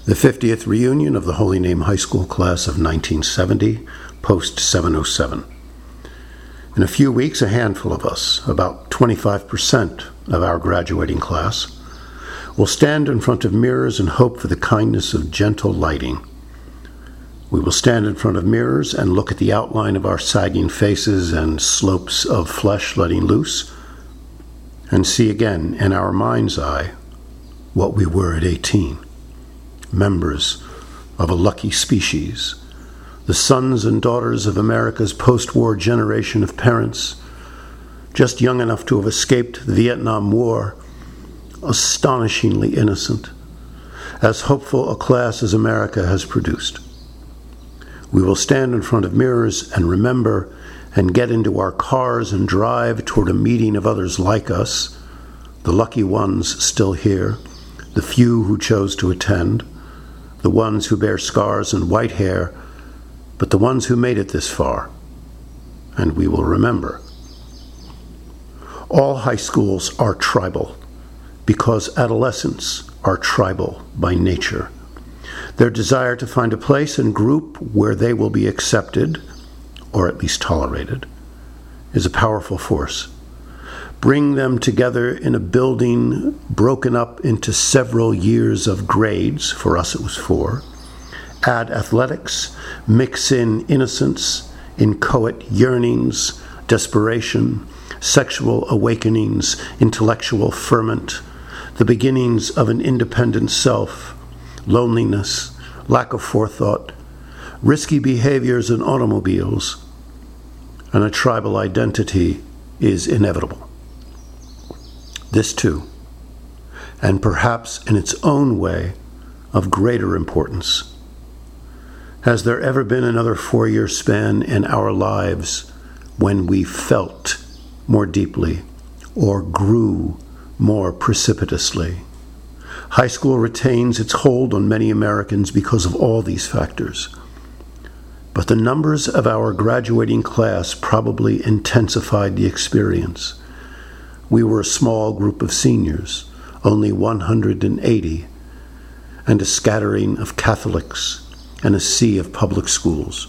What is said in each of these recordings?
The 50th reunion of the Holy Name High School class of 1970, post 707. In a few weeks, a handful of us, about 25% of our graduating class, will stand in front of mirrors and hope for the kindness of gentle lighting. We will stand in front of mirrors and look at the outline of our sagging faces and slopes of flesh letting loose, and see again in our mind's eye what we were at 18, members of a lucky species, the sons and daughters of America's post-war generation of parents, just young enough to have escaped the Vietnam War, astonishingly innocent, as hopeful a class as America has produced. We will stand in front of mirrors and remember and get into our cars and drive toward a meeting of others like us, the lucky ones still here, the few who chose to attend, the ones who bear scars and white hair, but the ones who made it this far, and we will remember. All high schools are tribal because adolescents are tribal by nature. Their desire to find a place and group where they will be accepted, or at least tolerated, is a powerful force. Bring them together in a building broken up into several years of grades, for us it was 4. Add athletics, mix in innocence, inchoate yearnings, desperation, sexual awakenings, intellectual ferment, the beginnings of an independent self, loneliness, lack of forethought, risky behaviors in automobiles, and a tribal identity is inevitable. This too, and perhaps in its own way of greater importance. Has there ever been another 4-year span in our lives when we felt more deeply or grew more precipitously? High school retains its hold on many Americans because of all these factors. But the numbers of our graduating class probably intensified the experience. We were a small group of seniors, only 180, and a scattering of Catholics and a sea of public schools.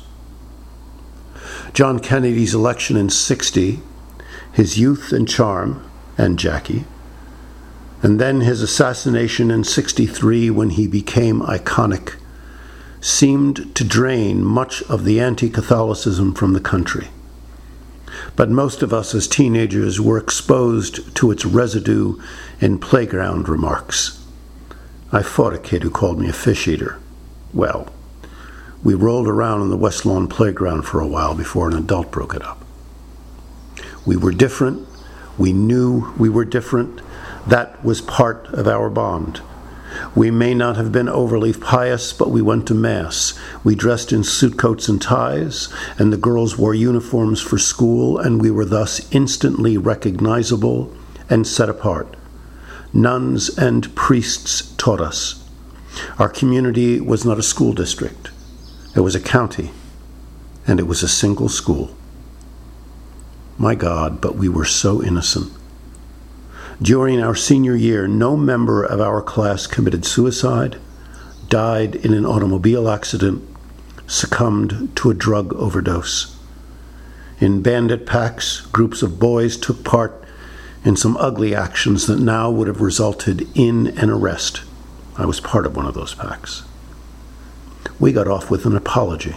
John Kennedy's election in '60, his youth and charm, and Jackie, and then his assassination in '63 when he became iconic, seemed to drain much of the anti-Catholicism from the country. But most of us as teenagers were exposed to its residue in playground remarks. I fought a kid who called me a fish eater. Well, we rolled around on the West Lawn playground for a while before an adult broke it up. We were different. We knew we were different. That was part of our bond. We may not have been overly pious, but we went to Mass. We dressed in suit coats and ties, and the girls wore uniforms for school, and we were thus instantly recognizable and set apart. Nuns and priests taught us. Our community was not a school district. It was a county, and it was a single school. My God, but we were so innocent. During our senior year, no member of our class committed suicide, died in an automobile accident, succumbed to a drug overdose. In bandit packs, groups of boys took part in some ugly actions that now would have resulted in an arrest. I was part of one of those packs. We got off with an apology.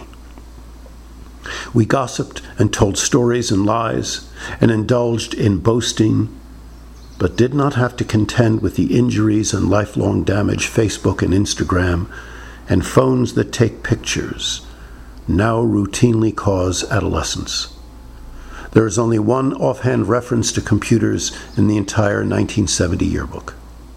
We gossiped and told stories and lies and indulged in boasting, but did not have to contend with the injuries and lifelong damage Facebook and Instagram and phones that take pictures now routinely cause adolescence. There is only one offhand reference to computers in the entire 1970 yearbook.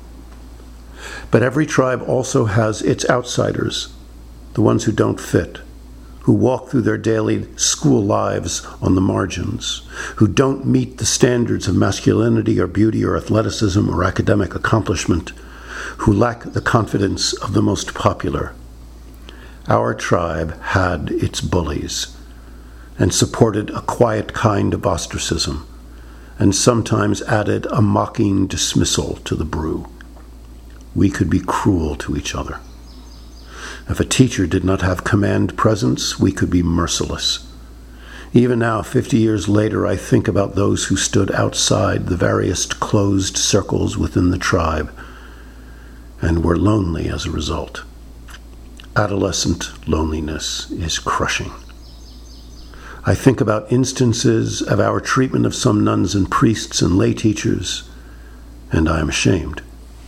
But every tribe also has its outsiders, the ones who don't fit, who walk through their daily school lives on the margins, who don't meet the standards of masculinity or beauty or athleticism or academic accomplishment, who lack the confidence of the most popular. Our tribe had its bullies and supported a quiet kind of ostracism, and sometimes added a mocking dismissal to the brew. We could be cruel to each other. If a teacher did not have command presence, we could be merciless. Even now, 50 years later, I think about those who stood outside the various closed circles within the tribe and were lonely as a result. Adolescent loneliness is crushing. I think about instances of our treatment of some nuns and priests and lay teachers, and I am ashamed.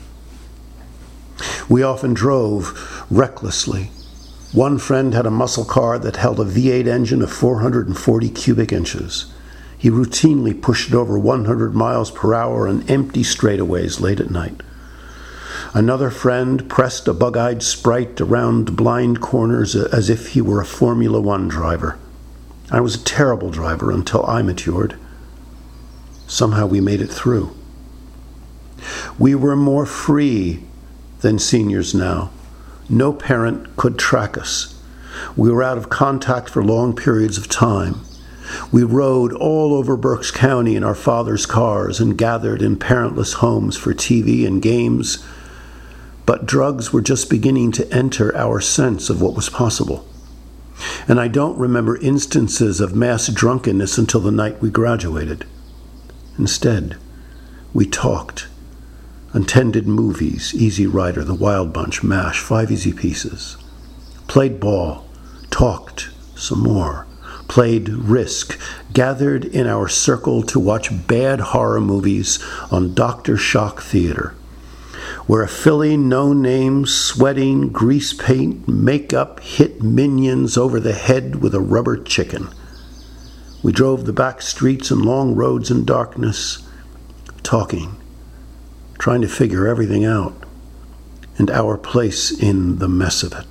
We often drove recklessly. One friend had a muscle car that held a V8 engine of 440 cubic inches. He routinely pushed it over 100 miles per hour on empty straightaways late at night. Another friend pressed a bug-eyed Sprite around blind corners as if he were a Formula One driver. I was a terrible driver until I matured. Somehow we made it through. We were more free than seniors now. No parent could track us. We were out of contact for long periods of time. We rode all over Berks County in our father's cars and gathered in parentless homes for TV and games. But drugs were just beginning to enter our sense of what was possible. And I don't remember instances of mass drunkenness until the night we graduated. Instead, we talked, attended movies, Easy Rider, The Wild Bunch, MASH, 5 Easy Pieces, played ball, talked some more, played Risk, gathered in our circle to watch bad horror movies on Dr. Shock Theater, where a filly no-name, sweating, grease paint, makeup hit minions over the head with a rubber chicken. We drove the back streets and long roads in darkness, talking, trying to figure everything out, and our place in the mess of it.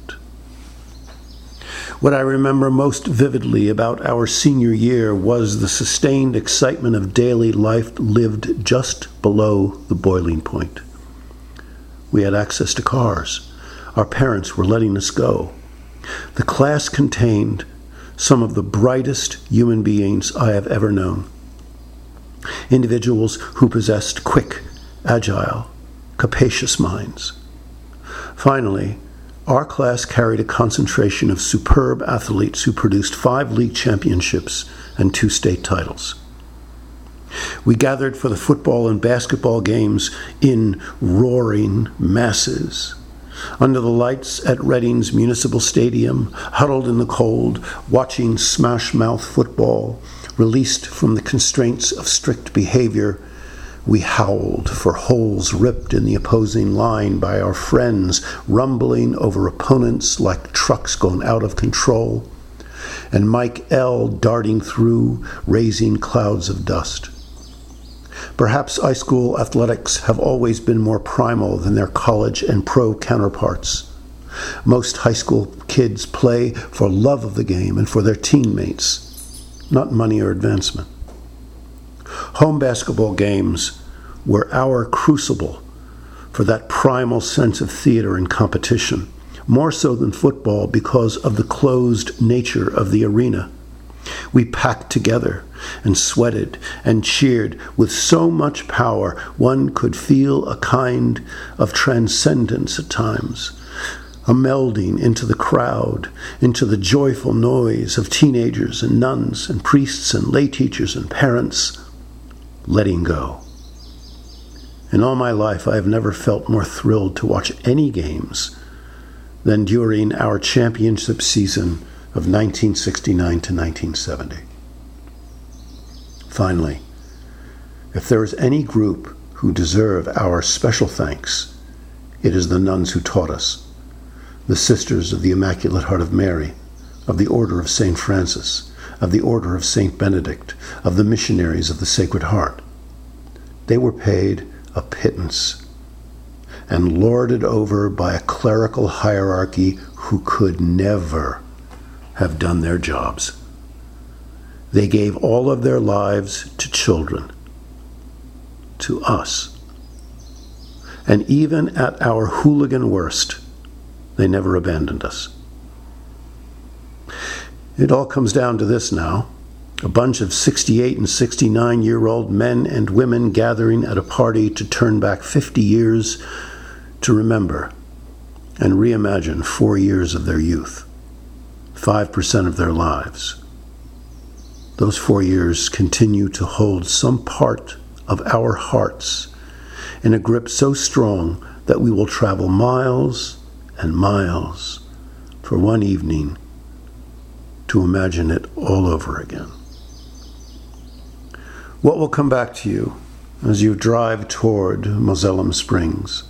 What I remember most vividly about our senior year was the sustained excitement of daily life lived just below the boiling point. We had access to cars. Our parents were letting us go. The class contained some of the brightest human beings I have ever known. Individuals who possessed quick, agile, capacious minds. Finally, our class carried a concentration of superb athletes who produced 5 league championships and 2 state titles. We gathered for the football and basketball games in roaring masses. Under the lights at Reading's Municipal Stadium, huddled in the cold, watching smash-mouth football, released from the constraints of strict behavior, we howled for holes ripped in the opposing line by our friends rumbling over opponents like trucks going out of control, and Mike L. darting through, raising clouds of dust. Perhaps high school athletics have always been more primal than their college and pro counterparts. Most high school kids play for love of the game and for their teammates, not money or advancement. Home basketball games were our crucible for that primal sense of theater and competition, more so than football because of the closed nature of the arena. We packed together and sweated and cheered with so much power one could feel a kind of transcendence at times, a melding into the crowd, into the joyful noise of teenagers and nuns and priests and lay teachers and parents, letting go. In all my life, I have never felt more thrilled to watch any games than during our championship season of 1969 to 1970. Finally, if there is any group who deserve our special thanks, it is the nuns who taught us, the Sisters of the Immaculate Heart of Mary, of the Order of St. Francis, of the Order of St. Benedict, of the Missionaries of the Sacred Heart. They were paid a pittance and lorded over by a clerical hierarchy who could never have done their jobs. They gave all of their lives to children, to us. And even at our hooligan worst, they never abandoned us. It all comes down to this now. A bunch of 68 and 69-year-old men and women gathering at a party to turn back 50 years to remember and reimagine 4 years of their youth, 5% of their lives. Those 4 years continue to hold some part of our hearts in a grip so strong that we will travel miles and miles for one evening to imagine it all over again. What will come back to you as you drive toward Mosellum Springs?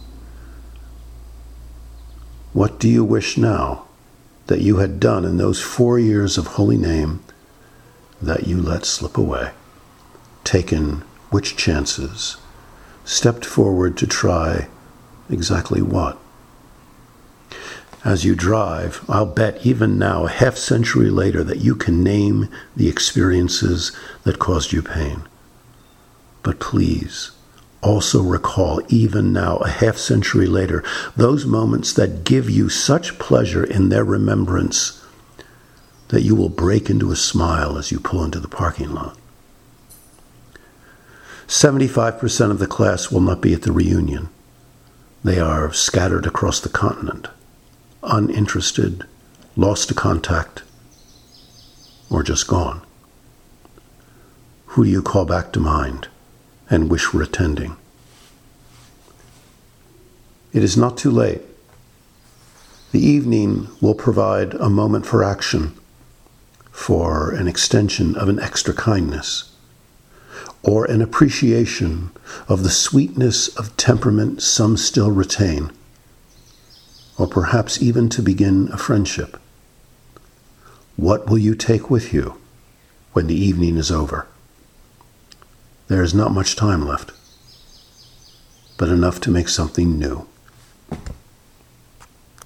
What do you wish now that you had done in those 4 years of holy name that you let slip away? Taken which chances? Stepped forward to try exactly what? As you drive, I'll bet even now, a half century later, that you can name the experiences that caused you pain. But please, also recall, even now, a half century later, those moments that give you such pleasure in their remembrance that you will break into a smile as you pull into the parking lot. 75% of the class will not be at the reunion. They are scattered across the continent, uninterested, lost to contact, or just gone. Who do you call back to mind and wish were attending? It is not too late. The evening will provide a moment for action, for an extension of an extra kindness, or an appreciation of the sweetness of temperament some still retain, or perhaps even to begin a friendship. What will you take with you when the evening is over? There is not much time left, but enough to make something new.